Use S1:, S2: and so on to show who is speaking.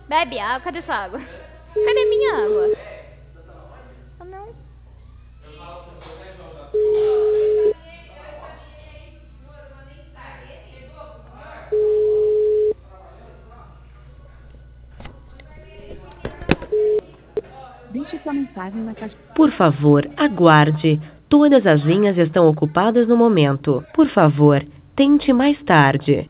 S1: Bebe água. Cadê sua água? Cadê minha água? Ah, não.
S2: Deixe sua mensagem na caixa.
S3: Por favor, aguarde. Todas as linhas estão ocupadas no momento. Por favor, tente mais tarde.